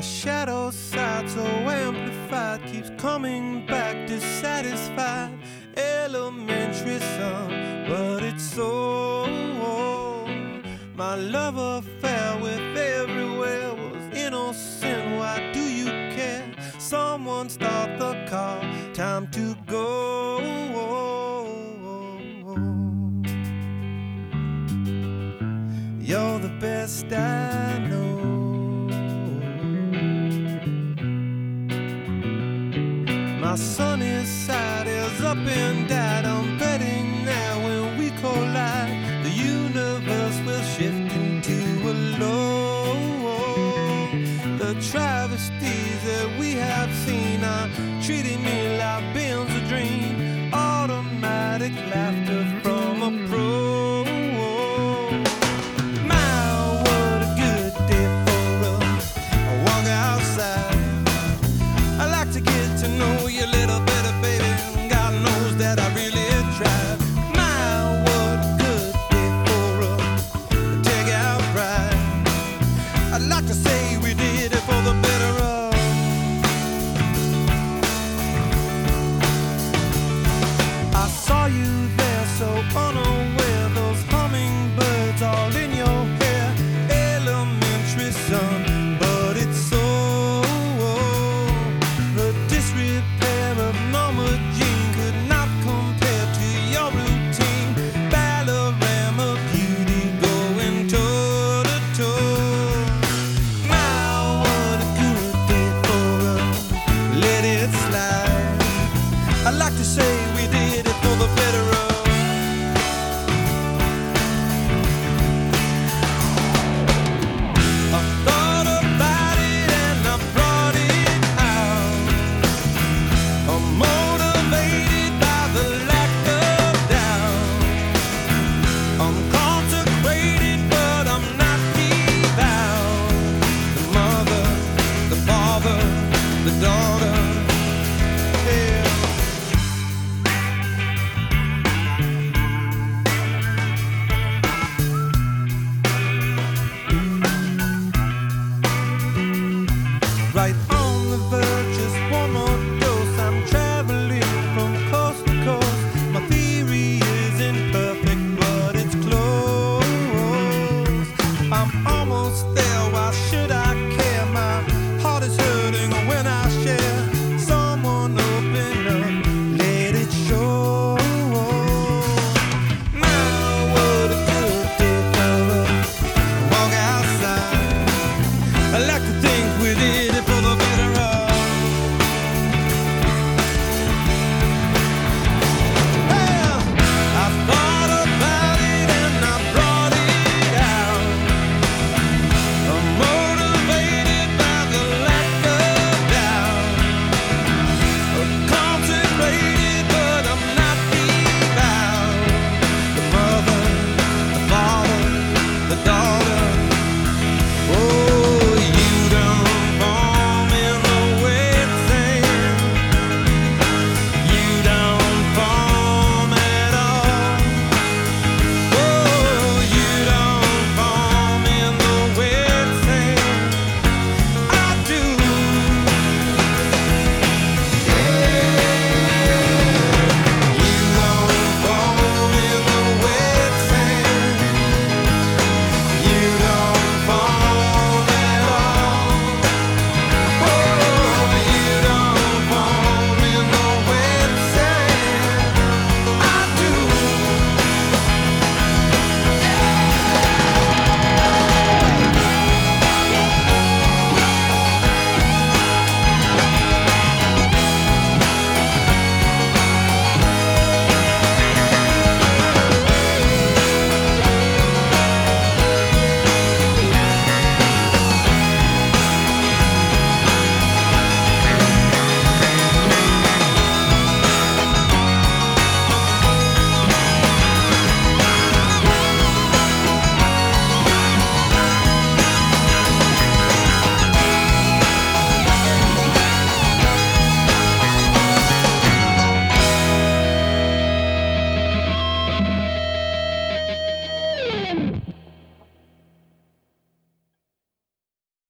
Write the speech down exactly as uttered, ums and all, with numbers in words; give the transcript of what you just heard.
shadow side so amplified keeps coming back dissatisfied. Elementary son, but it's so. My love affair with everywhere was innocent. Why do you care? Someone start the car, time to go. You're the best I know. My sunny side is up and died. I'm betting now when we collide, the universe will shift into a low. The travesties that we have seen are treating me like Ben's a dream. Automatic laughter from a pro. To know you a little better, baby. God knows that I really tried. My, what a good day for a take-out ride. I'd like to say we did it for the better of. I saw you there so unaware, those hummingbirds all in your hair. Elementary son, but it's so. Disrepair of Norma Jean could not compare to your routine. Ballerama beauty going toe to toe. My, what a good day for a let it slide. I'd like to say